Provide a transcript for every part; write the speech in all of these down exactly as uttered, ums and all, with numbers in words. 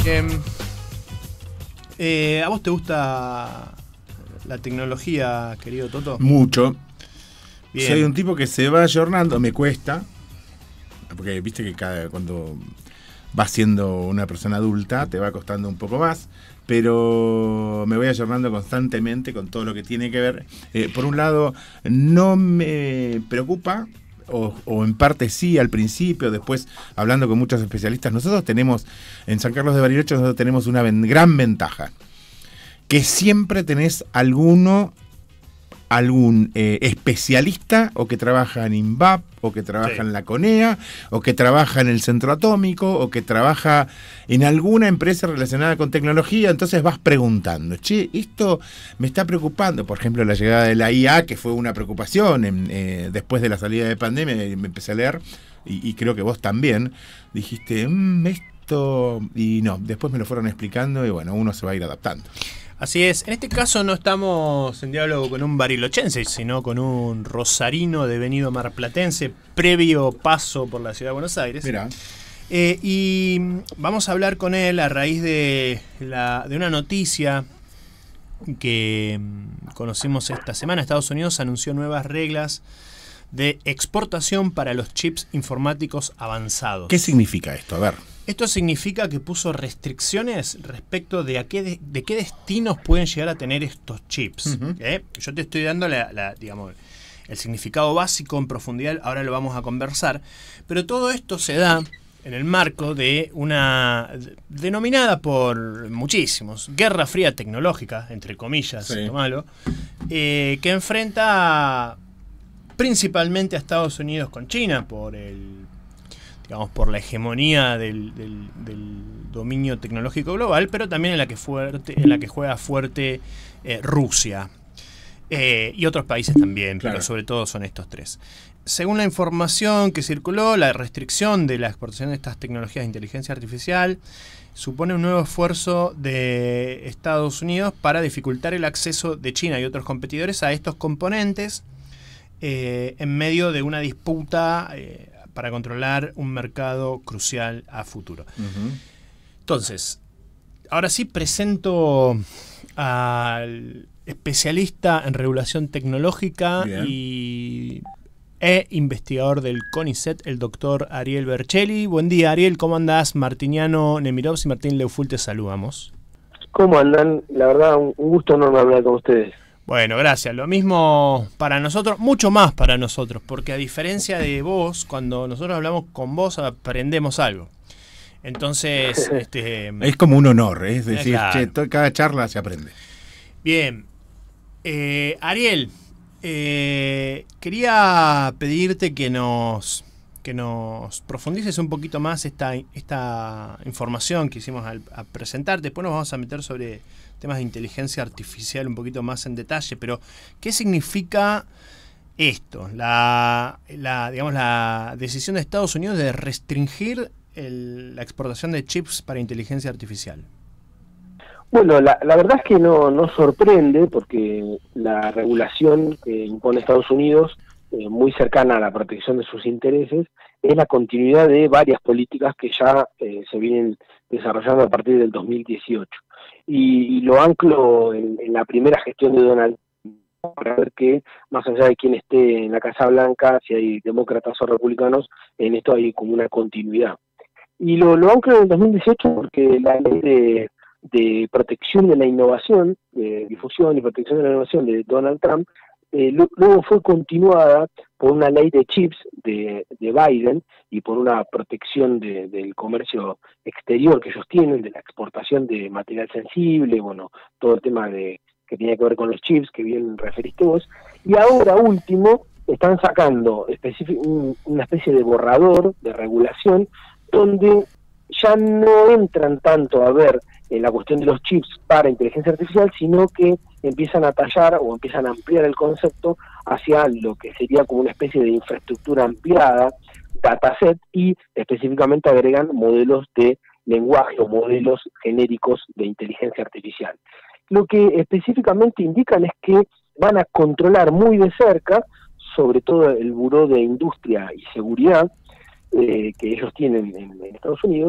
Bien. Eh, ¿A vos te gusta la tecnología, querido Toto? Mucho. Bien. Soy un tipo que se va ayornando, me cuesta, porque viste que cada, cuando vas siendo una persona adulta te va costando un poco más, pero me voy ayornando constantemente con todo lo que tiene que ver. Eh, por un lado, no me preocupa, o, o en parte sí al principio, después hablando con muchos especialistas. Nosotros tenemos, en San Carlos de Bariloche, nosotros tenemos una ven- gran ventaja, que siempre tenés alguno, algún eh, especialista, o que trabaja en INVAP, o que trabaja Sí. en la CONEA, o que trabaja en el Centro Atómico, o que trabaja en alguna empresa relacionada con tecnología. Entonces vas preguntando, che, esto me está preocupando. Por ejemplo, la llegada de la I A, que fue una preocupación en, eh, después de la salida de pandemia, y me empecé a leer, y, y creo que vos también, dijiste, mmm, esto, y no, después me lo fueron explicando, y bueno, uno se va a ir adaptando. Así es. En este caso no estamos en diálogo con un barilochense, sino con un rosarino devenido marplatense, previo paso por la ciudad de Buenos Aires. Mirá. Eh, y vamos a hablar con él a raíz de, la, de una noticia que mm, conocimos esta semana. Estados Unidos anunció nuevas reglas de exportación para los chips informáticos avanzados. ¿Qué significa esto? A ver. Esto significa que puso restricciones respecto de a qué de, de qué destinos pueden llegar a tener estos chips. Uh-huh. ¿eh? Yo te estoy dando la, la, digamos, el significado básico en profundidad, ahora lo vamos a conversar, pero todo esto se da en el marco de una denominada por muchísimos guerra fría tecnológica, entre comillas, sí. lo malo, eh, que enfrenta principalmente a Estados Unidos con China por el digamos, por la hegemonía del, del, del dominio tecnológico global, pero también en la que, fuerte, en la que juega fuerte eh, Rusia. Eh, y otros países también, claro. Pero sobre todo son estos tres. Según la información que circuló, la restricción de la exportación de estas tecnologías de inteligencia artificial supone un nuevo esfuerzo de Estados Unidos para dificultar el acceso de China y otros competidores a estos componentes eh, en medio de una disputa eh, para controlar un mercado crucial a futuro. Uh-huh. Entonces, ahora sí presento al especialista en regulación tecnológica Bien. y e investigador del CONICET, el doctor Ariel Berchelli. Buen día, Ariel, ¿cómo andás? Martiniano Nemirovs y Martín Leuful te saludamos. ¿Cómo andan? La verdad, un gusto enorme hablar con ustedes. Bueno, gracias. Lo mismo para nosotros, mucho más para nosotros, porque a diferencia de vos, cuando nosotros hablamos con vos aprendemos algo. Entonces, este es como un honor, ¿eh? Es decir, claro. che, to- cada charla se aprende. Bien. Eh, Ariel, eh, quería pedirte que nos que nos profundices un poquito más esta, esta información que hicimos al a presentar. Después nos vamos a meter sobre temas de inteligencia artificial un poquito más en detalle, pero ¿qué significa esto? La, la, digamos, la decisión de Estados Unidos de restringir el, la exportación de chips para inteligencia artificial. Bueno, la, la verdad es que no, no sorprende, porque la regulación que impone Estados Unidos, eh, muy cercana a la protección de sus intereses, es la continuidad de varias políticas que ya eh, se vienen desarrollando a partir del dos mil dieciocho. Y, y lo anclo en, en la primera gestión de Donald Trump, para ver que, más allá de quién esté en la Casa Blanca, si hay demócratas o republicanos, en esto hay como una continuidad. Y lo, lo anclo en el dos mil dieciocho porque la ley de, de protección de la innovación, de difusión y protección de la innovación de Donald Trump, eh, lo, luego fue continuada por una ley de chips de, de Biden y por una protección de, del comercio exterior que ellos tienen, de la exportación de material sensible, bueno, todo el tema de que tiene que ver con los chips que bien referiste vos. Y ahora último están sacando específic- un, una especie de borrador de regulación donde ya no entran tanto a ver en la cuestión de los chips para inteligencia artificial, sino que empiezan a tallar o empiezan a ampliar el concepto hacia lo que sería como una especie de infraestructura ampliada, dataset, y específicamente agregan modelos de lenguaje o modelos genéricos de inteligencia artificial. Lo que específicamente indican es que van a controlar muy de cerca, sobre todo el Buró de Industria y Seguridad, eh, que ellos tienen en, en Estados Unidos,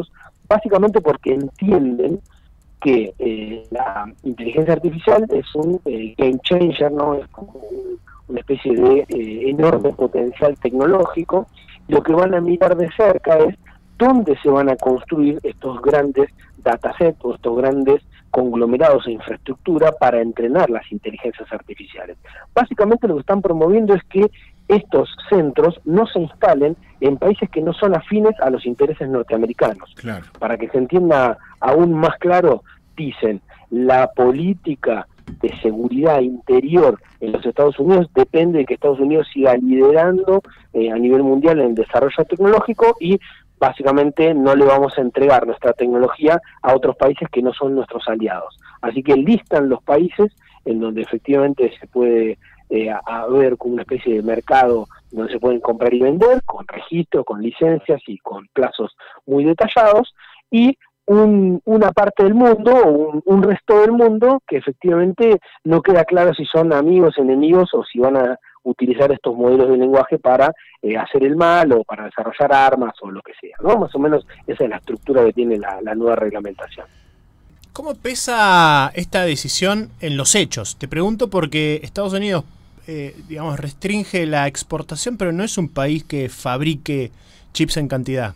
básicamente porque entienden que eh, la inteligencia artificial es un eh, game changer, ¿no? Es como un, una especie de eh, enorme potencial tecnológico. Lo que van a mirar de cerca es dónde se van a construir estos grandes datasets o estos grandes conglomerados de infraestructura para entrenar las inteligencias artificiales. Básicamente lo que están promoviendo es que estos centros no se instalen en países que no son afines a los intereses norteamericanos. Claro. Para que se entienda aún más claro, dicen, la política de seguridad interior en los Estados Unidos depende de que Estados Unidos siga liderando eh, a nivel mundial en el desarrollo tecnológico, y básicamente no le vamos a entregar nuestra tecnología a otros países que no son nuestros aliados. Así que listan los países en donde efectivamente se puede eh, haber como una especie de mercado donde se pueden comprar y vender, con registro, con licencias y con plazos muy detallados, y Un, una parte del mundo, o un, un resto del mundo, que efectivamente no queda claro si son amigos, enemigos, o si van a utilizar estos modelos de lenguaje para eh, hacer el mal, o para desarrollar armas, o lo que sea, ¿no? Más o menos esa es la estructura que tiene la, la nueva reglamentación. ¿Cómo pesa esta decisión en los hechos? Te pregunto porque Estados Unidos, eh, digamos, restringe la exportación, pero no es un país que fabrique chips en cantidad.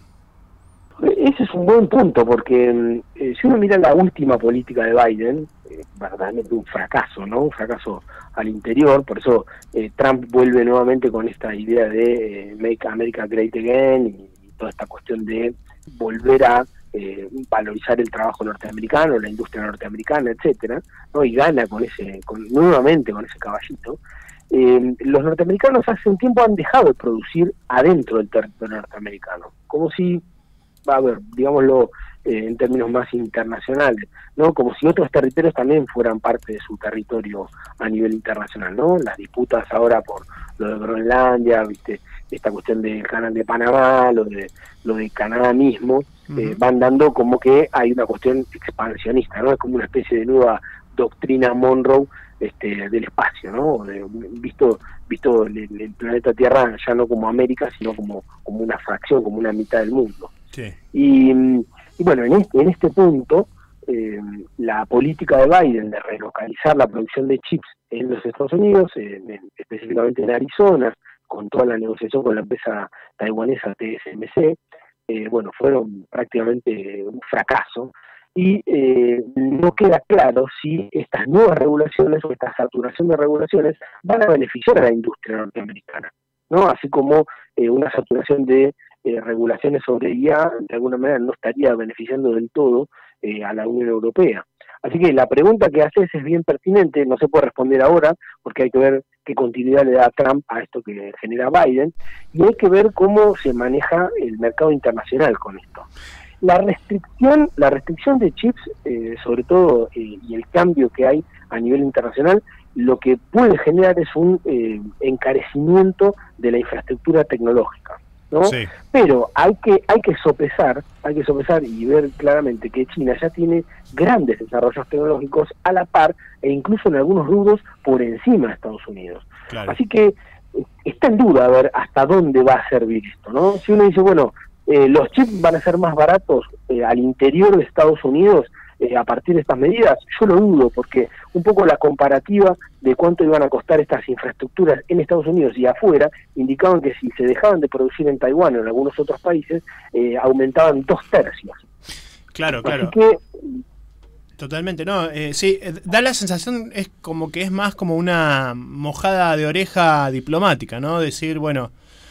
Ese es un buen punto, porque eh, si uno mira la última política de Biden, eh, verdaderamente un fracaso, ¿no? Un fracaso al interior. Por eso eh, Trump vuelve nuevamente con esta idea de eh, Make America Great Again, y, y toda esta cuestión de volver a eh, valorizar el trabajo norteamericano, la industria norteamericana, etcétera, ¿no? Y gana con ese, con, nuevamente con ese caballito. Eh, los norteamericanos hace un tiempo han dejado de producir adentro del territorio norteamericano, como si, a ver, digámoslo eh, en términos más internacionales, ¿no? Como si otros territorios también fueran parte de su territorio a nivel internacional, ¿no? Las disputas ahora por lo de Groenlandia, viste, esta cuestión del canal de Panamá, lo de lo de Canadá mismo, uh-huh. eh, van dando como que hay una cuestión expansionista, ¿no? Es como una especie de nueva doctrina Monroe este, del espacio, ¿no? De, visto visto el, el planeta Tierra ya no como América, sino como, como una fracción, como una mitad del mundo. Sí. Y, y bueno, en este, en este punto, eh, la política de Biden de relocalizar la producción de chips en los Estados Unidos, eh, en, específicamente en Arizona, con toda la negociación con la empresa taiwanesa T S M C, eh, bueno, fueron prácticamente un fracaso, y eh, no queda claro si estas nuevas regulaciones o esta saturación de regulaciones van a beneficiar a la industria norteamericana, ¿no? Así como eh, una saturación de Eh, regulaciones sobre I A de alguna manera no estaría beneficiando del todo eh, a la Unión Europea. Así que la pregunta que haces es bien pertinente, no se puede responder ahora porque hay que ver qué continuidad le da Trump a esto que genera Biden, y hay que ver cómo se maneja el mercado internacional con esto. La restricción, la restricción de chips, eh, sobre todo, eh, y el cambio que hay a nivel internacional, lo que puede generar es un eh, encarecimiento de la infraestructura tecnológica, ¿no? Sí. Pero hay que hay que sopesar, hay que sopesar y ver claramente que China ya tiene grandes desarrollos tecnológicos a la par, e incluso en algunos rubros por encima de Estados Unidos. Claro. Así que está en duda a ver hasta dónde va a servir esto, ¿no? Si uno dice, bueno, eh, los chips van a ser más baratos eh, al interior de Estados Unidos eh, a partir de estas medidas, yo lo dudo, porque un poco la comparativa de cuánto iban a costar estas infraestructuras en Estados Unidos y afuera indicaban que si se dejaban de producir en Taiwán o en algunos otros países, eh, aumentaban dos tercios. Claro, claro. Así que, totalmente, no, eh, sí, eh, da la sensación, es como que es más como una mojada de oreja diplomática, ¿no? Decir, bueno,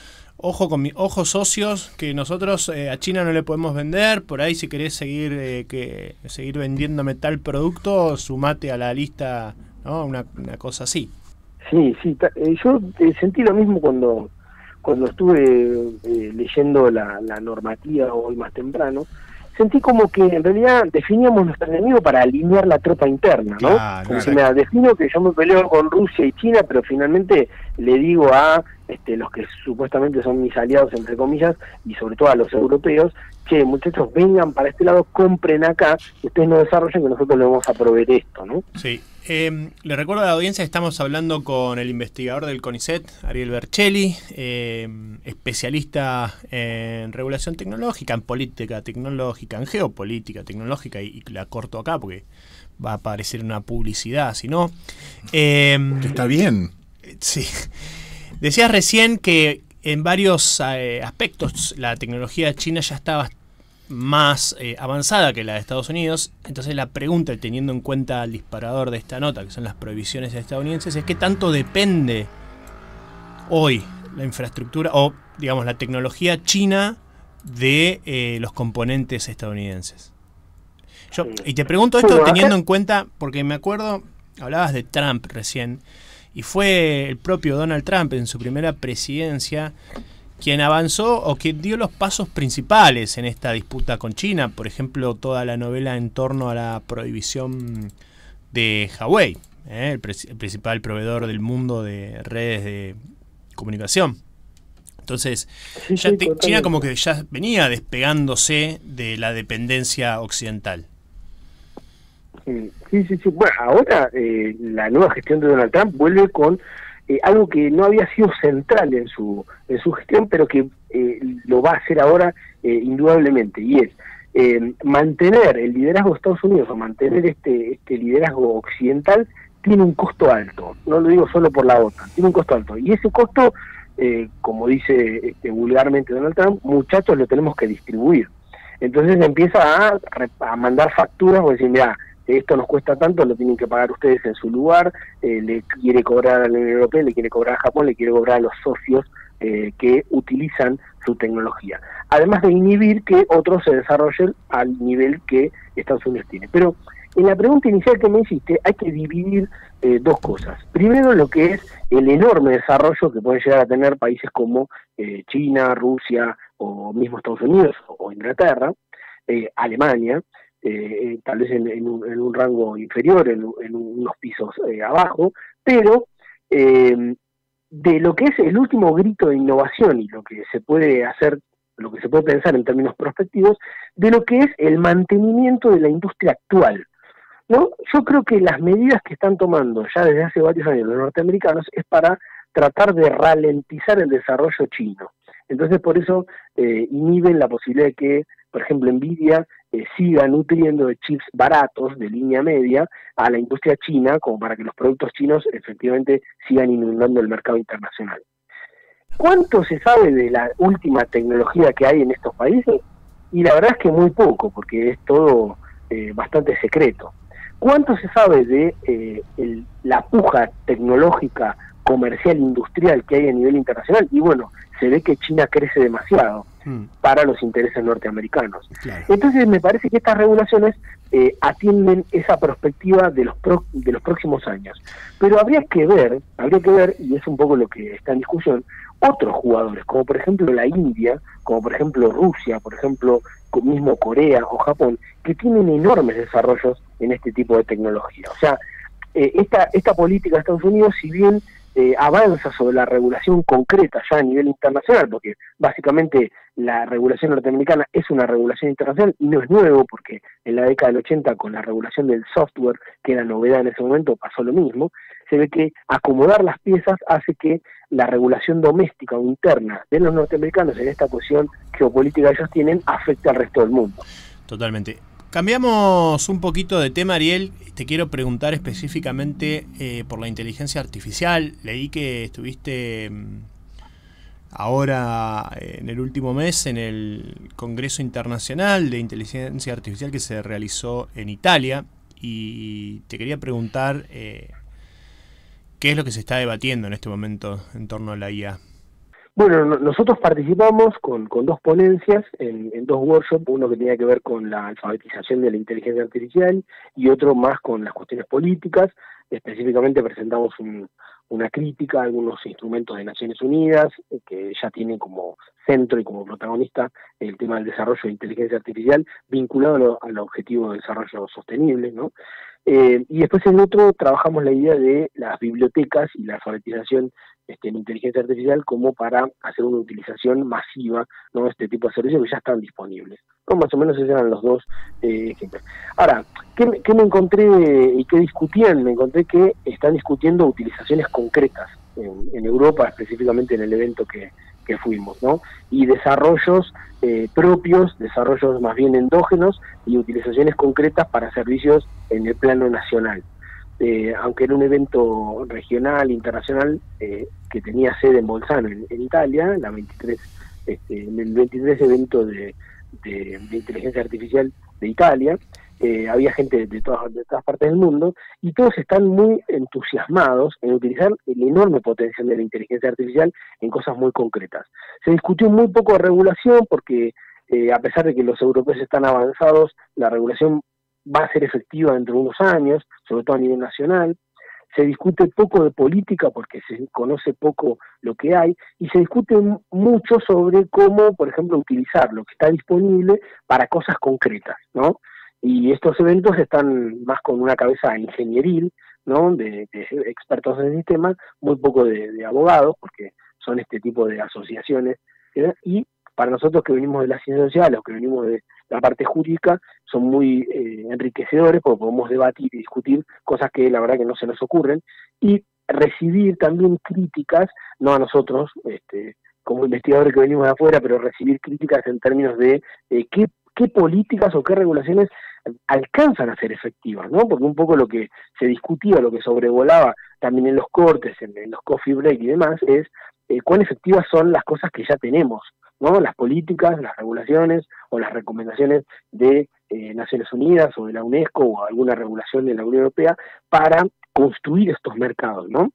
ojo con mi, ojos socios, que nosotros eh, a China no le podemos vender, por ahí si querés seguir eh, que seguir vendiéndome tal producto, sumate a la lista, ¿no? Una, una cosa así. Sí, sí, eh, yo eh, sentí lo mismo cuando cuando estuve eh, leyendo la, la normativa hoy más temprano. Sentí como que en realidad definíamos nuestro enemigo para alinear la tropa interna, ¿no? Claro, como que me defino que yo me peleo con Rusia y China, pero finalmente le digo a este, los que supuestamente son mis aliados, entre comillas, y sobre todo a los europeos, che, muchachos, vengan para este lado, compren acá, ustedes no desarrollen, que nosotros le vamos a proveer esto, ¿no? Sí. Eh, le recuerdo a la audiencia que estamos hablando con el investigador del CONICET, Ariel Berchelli, eh, especialista en regulación tecnológica, en política tecnológica, en geopolítica tecnológica, y, y la corto acá porque va a aparecer una publicidad, si no. Eh, Está bien. Sí. Decías recién que en varios eh, aspectos la tecnología china ya estaba más eh, avanzada que la de Estados Unidos. Entonces la pregunta, teniendo en cuenta el disparador de esta nota, que son las prohibiciones estadounidenses, es qué tanto depende hoy la infraestructura o, digamos, la tecnología china de eh, los componentes estadounidenses. Yo, y te pregunto esto teniendo en cuenta, porque me acuerdo, hablabas de Trump recién, y fue el propio Donald Trump en su primera presidencia quien avanzó o quien dio los pasos principales en esta disputa con China. Por ejemplo, toda la novela en torno a la prohibición de Huawei, ¿eh? el, el principal proveedor del mundo de redes de comunicación. Entonces, sí, ya sí, te, China como que ya venía despegándose de la dependencia occidental. Sí, sí, sí. Bueno, ahora eh, la nueva gestión de Donald Trump vuelve con eh, algo que no había sido central en su en su gestión, pero que eh, lo va a hacer ahora eh, indudablemente, y es eh, mantener el liderazgo de Estados Unidos o mantener este este liderazgo occidental tiene un costo alto. No lo digo solo por la OTAN, tiene un costo alto, y ese costo, eh, como dice este, vulgarmente Donald Trump, muchachos, lo tenemos que distribuir. Entonces empieza a, a mandar facturas o decir, mira, esto nos cuesta tanto, lo tienen que pagar ustedes en su lugar, eh, le quiere cobrar a la Unión Europea, le quiere cobrar a Japón, le quiere cobrar a los socios eh, que utilizan su tecnología. Además de inhibir que otros se desarrollen al nivel que Estados Unidos tiene. Pero en la pregunta inicial que me hiciste, hay que dividir eh, dos cosas. Primero, lo que es el enorme desarrollo que pueden llegar a tener países como eh, China, Rusia, o mismo Estados Unidos, o Inglaterra, eh, Alemania, Eh, tal vez en, en, un, en un rango inferior, en, en unos pisos eh, abajo, pero eh, de lo que es el último grito de innovación y lo que se puede hacer, lo que se puede pensar en términos prospectivos, de lo que es el mantenimiento de la industria actual, ¿no? Yo creo que las medidas que están tomando ya desde hace varios años los norteamericanos es para tratar de ralentizar el desarrollo chino. Entonces, por eso eh, inhiben la posibilidad de que, por ejemplo, Nvidia eh, siga nutriendo de chips baratos, de línea media, a la industria china, como para que los productos chinos efectivamente sigan inundando el mercado internacional. ¿Cuánto se sabe de la última tecnología que hay en estos países? Y la verdad es que muy poco, porque es todo eh, bastante secreto. ¿Cuánto se sabe de eh, el, la puja tecnológica, comercial, industrial que hay a nivel internacional? Y bueno, se ve que China crece demasiado mm. para los intereses norteamericanos. Claro. Entonces me parece que estas regulaciones eh, atienden esa perspectiva de los pro, de los próximos años. Pero habría que ver, habría que ver, y es un poco lo que está en discusión, otros jugadores, como por ejemplo la India, como por ejemplo Rusia, por ejemplo mismo Corea o Japón, que tienen enormes desarrollos en este tipo de tecnología. O sea, eh, esta, esta política de Estados Unidos, si bien Eh, avanza sobre la regulación concreta ya a nivel internacional, porque básicamente la regulación norteamericana es una regulación internacional y no es nuevo, porque en la década del ochenta con la regulación del software, que era novedad en ese momento, pasó lo mismo. Se ve que acomodar las piezas hace que la regulación doméstica o interna de los norteamericanos en esta posición geopolítica que ellos tienen afecte al resto del mundo. Totalmente. Cambiamos un poquito de tema, Ariel. Te quiero preguntar específicamente eh, por la inteligencia artificial. Leí que estuviste mmm, ahora eh, en el último mes en el Congreso Internacional de Inteligencia Artificial que se realizó en Italia, y te quería preguntar eh, qué es lo que se está debatiendo en este momento en torno a la I A. Bueno, no, nosotros participamos con, con dos ponencias en, en dos workshops, uno que tenía que ver con la alfabetización de la inteligencia artificial y otro más con las cuestiones políticas. Específicamente presentamos un, una crítica a algunos instrumentos de Naciones Unidas, eh, que ya tienen como centro y como protagonista el tema del desarrollo de inteligencia artificial vinculado a lo, al objetivo de desarrollo sostenible, ¿no? Eh, y después en otro trabajamos la idea de las bibliotecas y la alfabetización este, en inteligencia artificial como para hacer una utilización masiva, ¿no? Este tipo de servicios que ya están disponibles. ¿No? Más o menos esos eran los dos eh, ejemplos. Ahora, ¿qué, ¿qué me encontré y qué discutían? Me encontré que están discutiendo utilizaciones concretas en, en Europa, específicamente en el evento que, que fuimos, ¿no? Y desarrollos eh, propios, desarrollos más bien endógenos y utilizaciones concretas para servicios en el plano nacional. Eh, aunque era un evento regional, internacional, eh, que tenía sede en Bolzano, en, en Italia, la veintitrés, este, en el veintitrés evento de, de, de inteligencia artificial de Italia, eh, había gente de todas, de todas partes del mundo, y todos están muy entusiasmados en utilizar el enorme potencial de la inteligencia artificial en cosas muy concretas. Se discutió muy poco de regulación, porque eh, a pesar de que los europeos están avanzados, la regulación va a ser efectiva dentro de unos años, sobre todo a nivel nacional. Se discute poco de política porque se conoce poco lo que hay, y se discute mucho sobre cómo, por ejemplo, utilizar lo que está disponible para cosas concretas, ¿no? Y estos eventos están más con una cabeza ingenieril, ¿no? De, de expertos en el sistema, muy poco de, de abogados, porque son este tipo de asociaciones, ¿eh? Y para nosotros que venimos de las ciencias sociales o que venimos de la parte jurídica, son muy eh, enriquecedores porque podemos debatir y discutir cosas que la verdad que no se nos ocurren, y recibir también críticas, no a nosotros, este, como investigadores que venimos de afuera, pero recibir críticas en términos de eh, qué, qué políticas o qué regulaciones alcanzan a ser efectivas, ¿no? Porque un poco lo que se discutía, lo que sobrevolaba también en los cortes, en, en los coffee break y demás, es eh, cuán efectivas son las cosas que ya tenemos, ¿no? Las políticas, las regulaciones o las recomendaciones de eh, Naciones Unidas o de la UNESCO o alguna regulación de la Unión Europea para construir estos mercados, ¿no?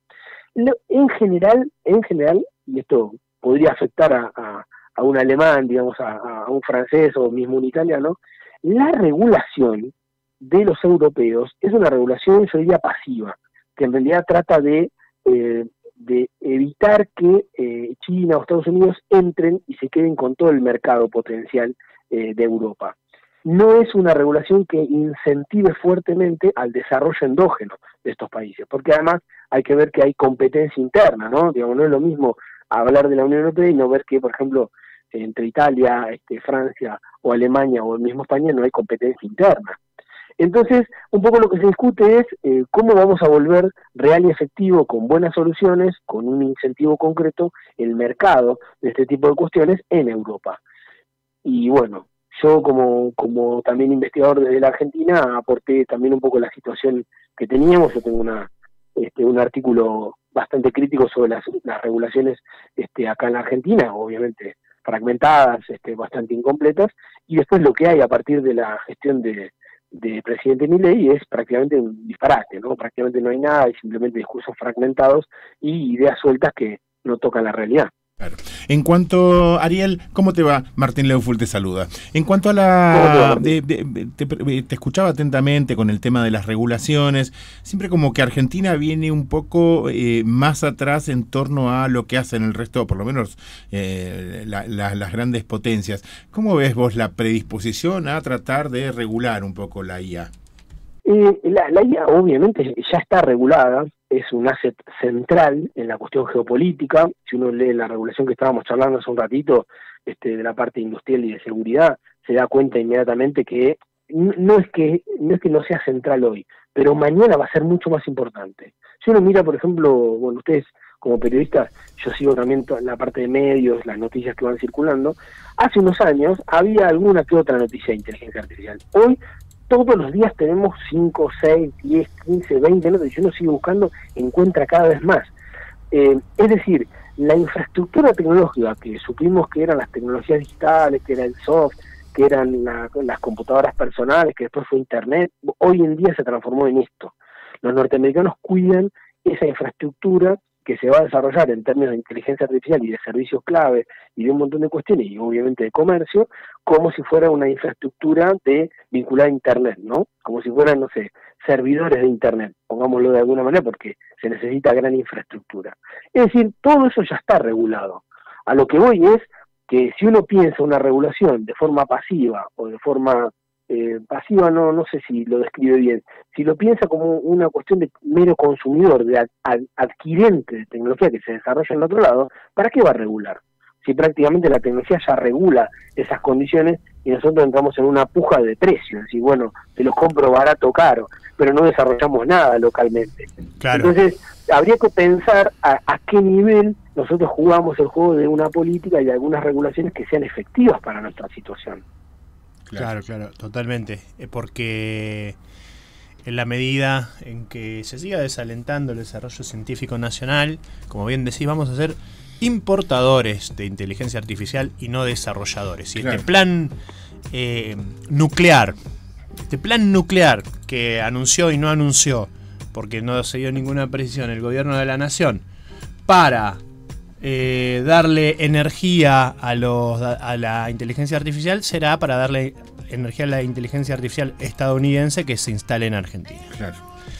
En general, en general, y esto podría afectar a, a, a un alemán, digamos, a, a un francés o mismo un italiano, la regulación de los europeos es una regulación, yo diría, pasiva, que en realidad trata de eh, de evitar que eh, China o Estados Unidos entren y se queden con todo el mercado potencial eh, de Europa. No es una regulación que incentive fuertemente al desarrollo endógeno de estos países, porque además hay que ver que hay competencia interna, ¿no? Digamos, no es lo mismo hablar de la Unión Europea y no ver que, por ejemplo, entre Italia, este, Francia o Alemania o el mismo España no hay competencia interna. Entonces, un poco lo que se discute es eh, cómo vamos a volver real y efectivo, con buenas soluciones, con un incentivo concreto, el mercado de este tipo de cuestiones en Europa. Y bueno, yo como, como también investigador desde la Argentina aporté también un poco la situación que teníamos. Yo tengo una este, un artículo bastante crítico sobre las, las regulaciones este, acá en la Argentina, obviamente fragmentadas, este, bastante incompletas, y después lo que hay a partir de la gestión de de presidente Milei es prácticamente un disparate, ¿no? Prácticamente no hay nada, hay simplemente discursos fragmentados y ideas sueltas que no tocan la realidad. Claro. En cuanto, Ariel, ¿cómo te va? Martín Leuful te saluda. En cuanto a la... De, de, te, te escuchaba atentamente con el tema de las regulaciones, siempre como que Argentina viene un poco eh, más atrás en torno a lo que hacen el resto, por lo menos eh, la, la, las grandes potencias. ¿Cómo ves vos la predisposición a tratar de regular un poco la I A? Eh, la, la I A obviamente ya está regulada, es un asset central en la cuestión geopolítica. Si uno lee la regulación que estábamos charlando hace un ratito, este, de la parte industrial y de seguridad, se da cuenta inmediatamente que no es que no es que no sea central hoy, pero mañana va a ser mucho más importante. Si uno mira, por ejemplo, bueno, ustedes como periodistas, yo sigo también toda la parte de medios, las noticias que van circulando. Hace unos años había alguna que otra noticia de inteligencia artificial. Hoy todos los días tenemos cinco, seis, diez, quince, veinte noticias, y uno sigue buscando, encuentra cada vez más. Eh, es decir, la infraestructura tecnológica que supimos que eran las tecnologías digitales, que era el soft, que eran la, las computadoras personales, que después fue Internet, hoy en día se transformó en esto. Los norteamericanos cuidan esa infraestructura que se va a desarrollar en términos de inteligencia artificial y de servicios clave y de un montón de cuestiones, y obviamente de comercio, como si fuera una infraestructura de vinculada a Internet, ¿no? Como si fueran, no sé, servidores de Internet, pongámoslo de alguna manera, porque se necesita gran infraestructura. Es decir, todo eso ya está regulado. A lo que voy es que si uno piensa una regulación de forma pasiva o de forma eh, pasiva, no no sé si lo describe bien, si lo piensa como una cuestión de mero consumidor, de ad, ad, adquirente de tecnología que se desarrolla en otro lado, ¿para qué va a regular? Si prácticamente la tecnología ya regula esas condiciones y nosotros entramos en una puja de precios, es decir, bueno, te los compro barato o caro, pero no desarrollamos nada localmente. Claro. Entonces, habría que pensar a, a qué nivel nosotros jugamos el juego de una política y de algunas regulaciones que sean efectivas para nuestra situación. Claro, claro, totalmente. Porque en la medida en que se siga desalentando el desarrollo científico nacional, como bien decís, vamos a ser importadores de inteligencia artificial y no desarrolladores. Y claro. Este plan eh, nuclear, este plan nuclear que anunció y no anunció, porque no se dio ninguna precisión el gobierno de la nación, para eh, darle energía a, los, a la inteligencia artificial, será para darle energía a la inteligencia artificial estadounidense que se instale en Argentina. Claro.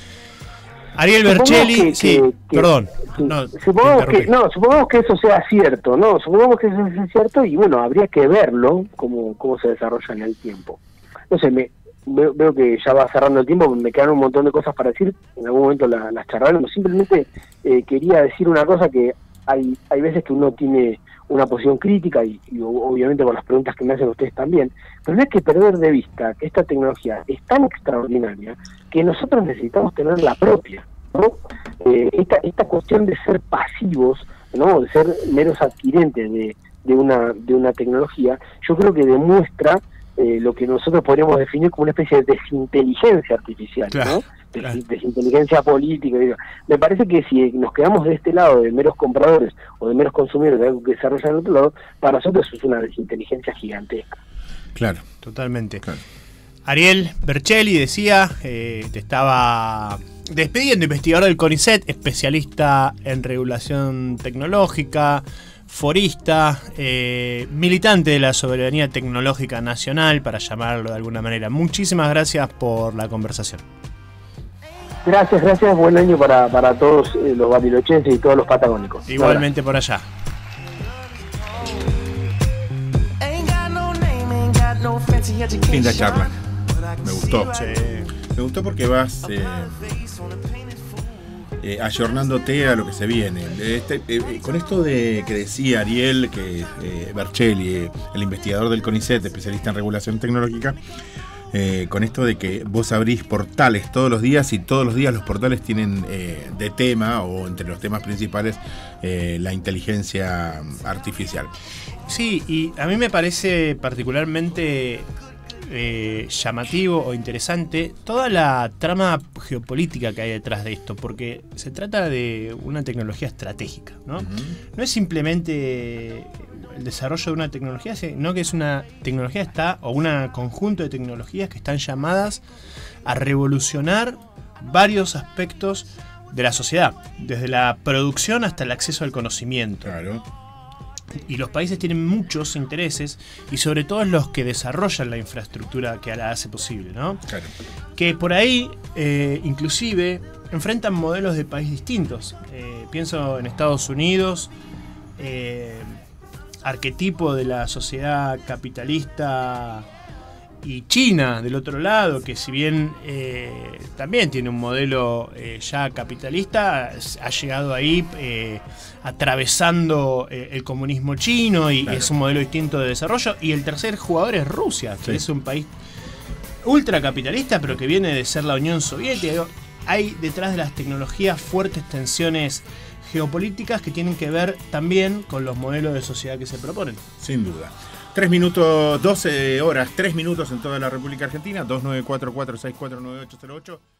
Ariel Berchelli, que, sí, que, que, perdón. No, supongamos que, no, supongamos que eso sea cierto, no, supongamos que eso sea cierto y bueno, habría que verlo cómo, cómo se desarrolla en el tiempo. No sé, me, veo, veo que ya va cerrando el tiempo, me quedan un montón de cosas para decir, en algún momento las la charlaremos. Simplemente eh, quería decir una cosa, que hay, hay veces que uno tiene una posición crítica y, y obviamente por las preguntas que me hacen ustedes también, pero no hay que perder de vista que esta tecnología es tan extraordinaria que nosotros necesitamos tener la propia, ¿no? Eh, esta, esta cuestión de ser pasivos, ¿no? De ser meros adquirentes de, de una de una tecnología, yo creo que demuestra eh, lo que nosotros podríamos definir como una especie de desinteligencia artificial, claro, ¿no? Des, claro. Desinteligencia política. Digo. Me parece que si nos quedamos de este lado de meros compradores o de meros consumidores de algo que se desarrolla en otro lado, para nosotros es una desinteligencia gigantesca. Claro, totalmente. Claro. Ariel Berchelli decía, eh, te estaba despidiendo, investigador del CONICET, especialista en regulación tecnológica, forista, eh, militante de la soberanía tecnológica nacional, para llamarlo de alguna manera. Muchísimas gracias por la conversación. Gracias, gracias. Buen año para, para todos eh, los barilochenses y todos los patagónicos. Igualmente por allá. Linda charla. Me gustó. Sí. Me gustó porque vas eh, eh, ayornándote a lo que se viene. Este, eh, con esto de que decía Ariel, que eh, Berchelli, eh, el investigador del CONICET, especialista en regulación tecnológica, eh, con esto de que vos abrís portales todos los días y todos los días los portales tienen eh, de tema, o entre los temas principales, eh, la inteligencia artificial. Sí, y a mí me parece particularmente eh, llamativo o interesante toda la trama geopolítica que hay detrás de esto, porque se trata de una tecnología estratégica, ¿no? Uh-huh. No es simplemente el desarrollo de una tecnología, sino que es una tecnología está o un conjunto de tecnologías que están llamadas a revolucionar varios aspectos de la sociedad, desde la producción hasta el acceso al conocimiento. Claro. Y los países tienen muchos intereses, y sobre todo los que desarrollan la infraestructura que la hace posible, ¿no? Claro. Que por ahí, eh, inclusive, enfrentan modelos de país distintos. Eh, pienso en Estados Unidos, eh, arquetipo de la sociedad capitalista, y China del otro lado, que si bien eh, también tiene un modelo eh, ya capitalista, ha llegado ahí eh, atravesando eh, el comunismo chino, y claro, es un modelo distinto de desarrollo. Y el tercer jugador es Rusia, que sí, es un país ultracapitalista, pero que viene de ser la Unión Soviética. Hay detrás de las tecnologías fuertes tensiones geopolíticas que tienen que ver también con los modelos de sociedad que se proponen. Sin duda. Tres minutos, doce horas, tres minutos en toda la República Argentina, dos nueve cuatro cuatro seis cuatro nueve ocho cero ocho.